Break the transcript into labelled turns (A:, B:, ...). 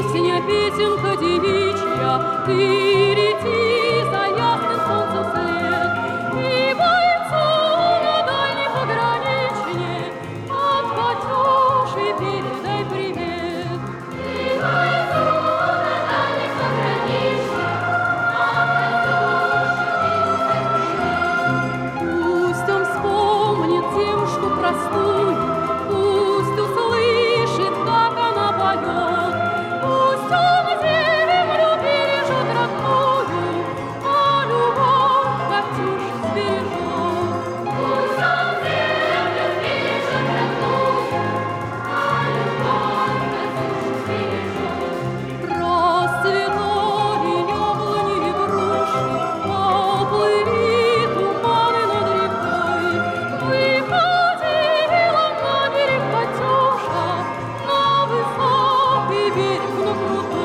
A: Песня, песенка девичья, ты лети за ясным солнцем след, и бойцу на дальней пограничье от Катюши передай привет. И бойцу на дальней пограничье от Катюши передай привет. Пусть он вспомнит девушку простую, пусть услышит, как она поет, пусть он землю бережет родную, а любовь Катюшу сбережет. Пусть он землю бережет родную, а любовь Катюшу сбережет. Расцветали яблони и груши, поплыли туманы над рекой, выходила на берег Катюша, на высокий берег, на крутой.